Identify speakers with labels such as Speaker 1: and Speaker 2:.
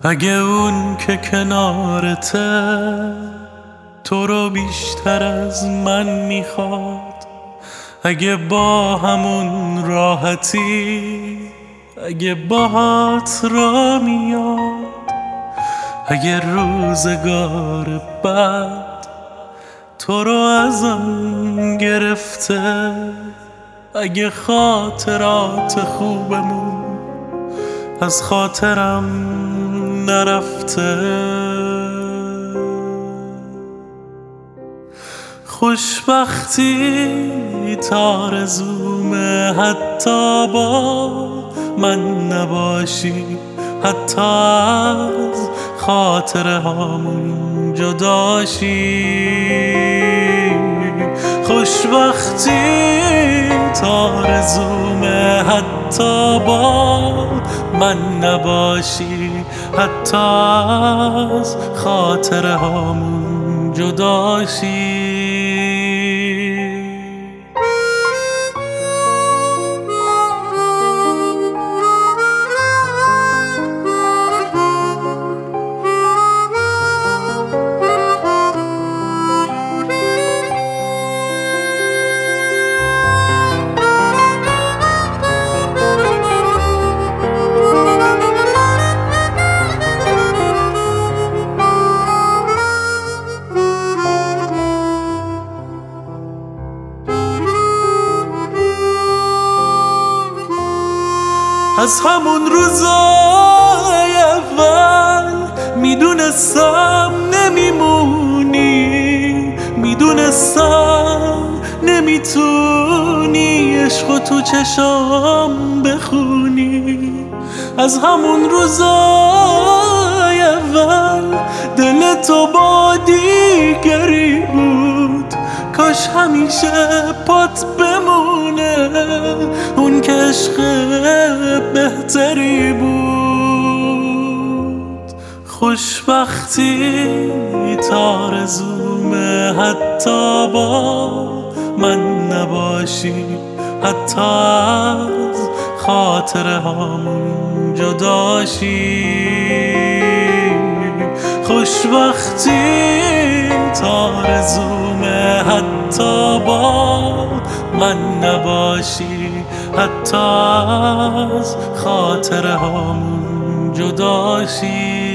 Speaker 1: اگه اون که کنارته تو رو بیشتر از من میخواد، اگه با همون راحتی، اگه باهات را میاد، اگه روزگار بعد تو رو ازم گرفته، اگه خاطرات خوبمون از خاطرم نرفته، خوشبختی تا آرزومه حتی با من نباشی، حتی از خاطره هامون جداشی. خوشبختی تا آرزومه حتی با من نباشی، حتی از خاطره هامون جداشی. از همون روزای اول میدونستم نمیمونی، میدونستم نمیتونی عشقو تو چشام بخونی. از همون روزای اول دل تو با دیگری بود، کاش همیشه پات بمونه اون که عشق بهتری بود. خوشبختی تا آرزومه حتی با من نباشی، حتی از خاطره هامون جداشی. خوشبختی تا آرزومه حتی با من نباشی، حتی از خاطره هامون جداشی.